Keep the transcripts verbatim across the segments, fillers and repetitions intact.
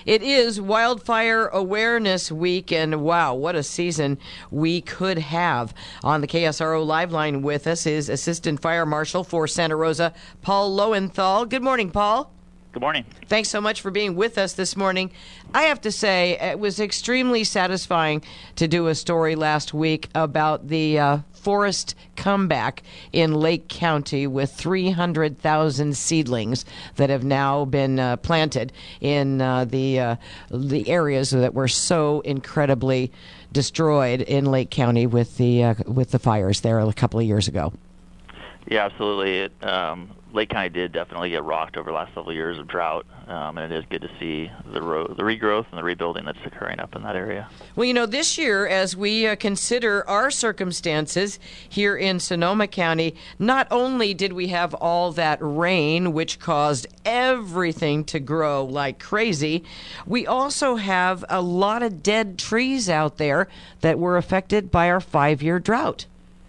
It is Wildfire Awareness Week, and wow, what a season we could have. On the K S R O Live Line with us is Assistant Fire Marshal for Santa Rosa, Paul Lowenthal. Good morning, Paul. Good morning. Thanks so much for being with us this morning. I have to say, it was extremely satisfying to do a story last week about the uh, forest comeback in Lake County with three hundred thousand seedlings that have now been uh, planted in uh, the uh, the areas that were so incredibly destroyed in Lake County with the uh, with the fires there a couple of years ago. Yeah, absolutely. It, um, Lake County did definitely get rocked over the last several years of drought, um, and it is good to see the ro- the regrowth and the rebuilding that's occurring up in that area. Well, you know, this year, as we uh, consider our circumstances here in Sonoma County, not only did we have all that rain, which caused everything to grow like crazy, we also have a lot of dead trees out there that were affected by our five-year drought.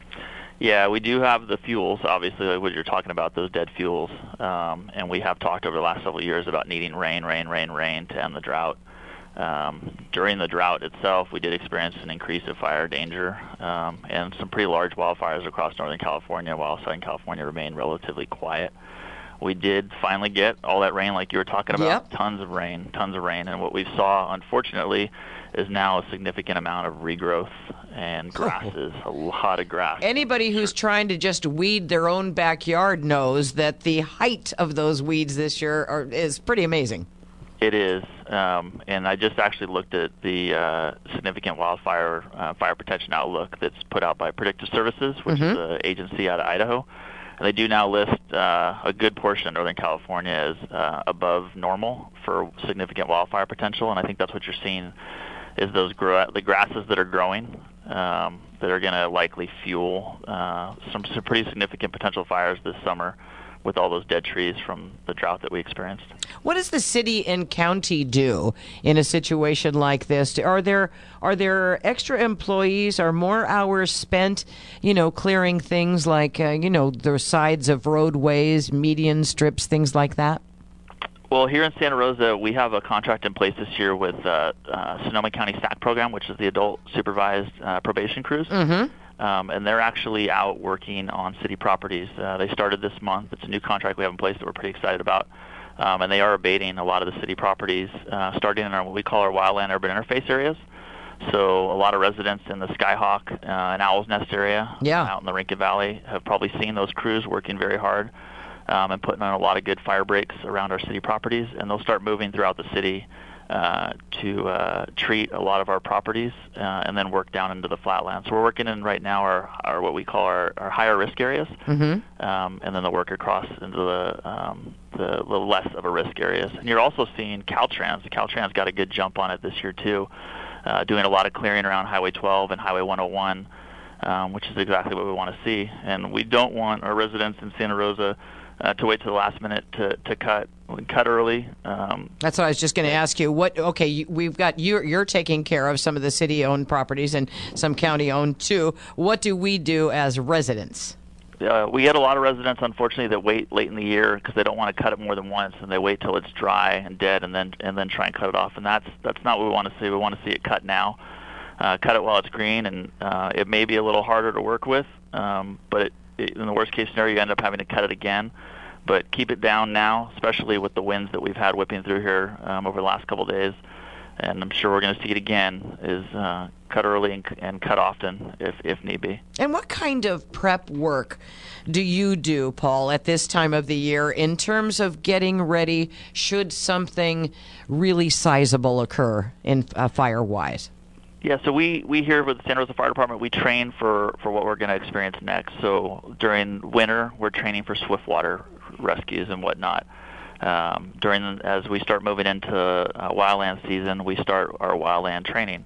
Yeah, we do have the fuels, obviously, like what you're talking about, those dead fuels. Um, and we have talked over the last several years about needing rain, rain, rain, rain to end the drought. Um, during the drought itself, we did experience an increase of fire danger um, and some pretty large wildfires across Northern California, while Southern California remained relatively quiet. We did finally get all that rain like you were talking about, yep. tons of rain, tons of rain. And what we saw, unfortunately, is now a significant amount of regrowth and grasses, a lot of grass. Anybody who's trying to just weed their own backyard knows that the height of those weeds this year are, is pretty amazing. It is, um, and I just actually looked at the uh, significant wildfire uh, fire protection outlook that's put out by Predictive Services, which mm-hmm. is an agency out of Idaho. And they do now list uh, a good portion of Northern California as uh, above normal for significant wildfire potential, and I think that's what you're seeing is those gra- the grasses that are growing um, that are going to likely fuel uh, some, some pretty significant potential fires this summer with all those dead trees from the drought that we experienced. What does the city and county do in a situation like this? Are there are there extra employees? Are more hours spent, you know, clearing things like, uh, you know, the sides of roadways, median strips, things like that? Well, here in Santa Rosa, we have a contract in place this year with uh, uh, Sonoma County S A C program, which is the Adult Supervised uh, Probation Crews. Mm-hmm. Um, and they're actually out working on city properties. Uh, they started this month. It's a new contract we have in place that we're pretty excited about. Um, and they are abating a lot of the city properties, uh, starting in our, what we call our wildland urban interface areas. So a lot of residents in the Skyhawk uh, and Owl's Nest area yeah. out in the Rincon Valley have probably seen those crews working very hard um, and putting on a lot of good fire breaks around our city properties. And they'll start moving throughout the city Uh, to uh, treat a lot of our properties uh, and then work down into the flatlands. So we're working in right now our, our what we call our, our higher risk areas, mm-hmm. um, and then they'll work across into the, um, the the less of a risk areas. And you're also seeing Caltrans. Caltrans got a good jump on it this year too, uh, doing a lot of clearing around Highway twelve and Highway one oh one, um, which is exactly what we want to see. And we don't want our residents in Santa Rosa Uh, to wait to the last minute to, to cut. We cut early. Um, That's what I was just going to ask you. What? Okay, you, we've got you. You're taking care of some of the city-owned properties and some county-owned too. What do we do as residents? Uh, we get a lot of residents, unfortunately, that wait late in the year because they don't want to cut it more than once, and they wait till it's dry and dead, and then and then try and cut it off. And that's that's not what we want to see. We want to see it cut now. Uh, cut it while it's green, and uh, it may be a little harder to work with, um, but it, it, in the worst case scenario, you end up having to cut it again. But keep it down now, especially with the winds that we've had whipping through here um, over the last couple of days. And I'm sure we're going to see it again, is uh, cut early and, and cut often if, if need be. And what kind of prep work do you do, Paul, at this time of the year in terms of getting ready should something really sizable occur in uh, fire-wise? Yeah, so we, we here with the Santa Rosa Fire Department, we train for, for what we're going to experience next. So during winter, we're training for swiftwater rescues and whatnot. Um, during as we start moving into uh, wildland season, we start our wildland training.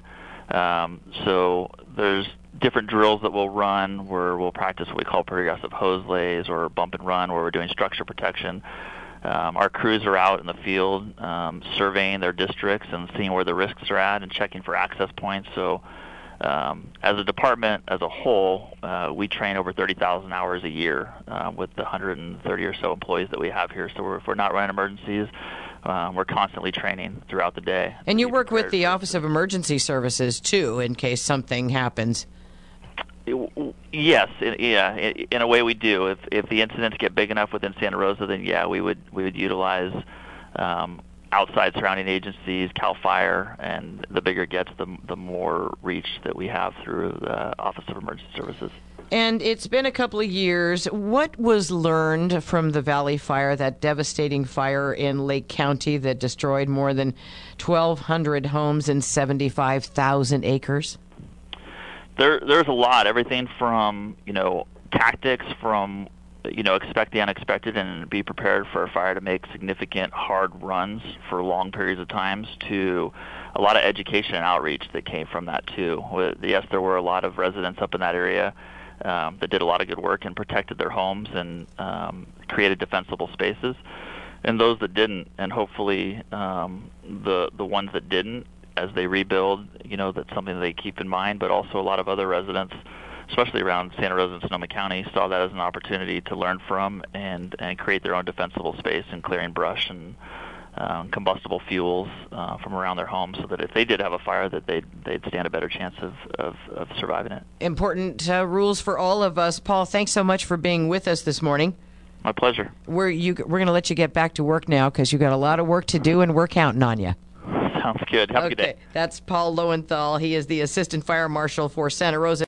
Um, so there's different drills that we'll run where we'll practice what we call progressive hose lays or bump and run, where we're doing structure protection. Um, our crews are out in the field um, surveying their districts and seeing where the risks are at and checking for access points. So um, as a department as a whole, uh, we train over thirty thousand hours a year uh, with the one hundred thirty or so employees that we have here. So we're, if we're not running emergencies, um, we're constantly training throughout the day. And you work with the Office of Emergency Services, too, in case something happens. Yes, yeah, in a way we do. If if the incidents get big enough within Santa Rosa, then yeah, we would we would utilize um, outside surrounding agencies, CAL FIRE, and the bigger it gets, the the more reach that we have through the Office of Emergency Services. And it's been a couple of years. What was learned from the Valley Fire, that devastating fire in Lake County that destroyed more than twelve hundred homes and seventy-five thousand acres? There, there's a lot. Everything from, you know, tactics, from, you know, expect the unexpected and be prepared for a fire to make significant hard runs for long periods of times, to a lot of education and outreach that came from that too. Yes, there were a lot of residents up in that area um, that did a lot of good work and protected their homes and um, created defensible spaces, and those that didn't, and hopefully um, the the ones that didn't, as they rebuild, you know, that's something that they keep in mind. But also a lot of other residents, especially around Santa Rosa and Sonoma County, saw that as an opportunity to learn from and, and create their own defensible space in clearing brush and um, combustible fuels uh, from around their homes, so that if they did have a fire, that they'd, they'd stand a better chance of, of, of surviving it. Important uh, rules for all of us. Paul, thanks so much for being with us this morning. My pleasure. We're, you, we're going to let you get back to work now, because you've got a lot of work to do, and we're counting on you. Sounds good. Have a okay. good day. That's Paul Lowenthal. He is the Assistant Fire Marshal for Santa Rosa.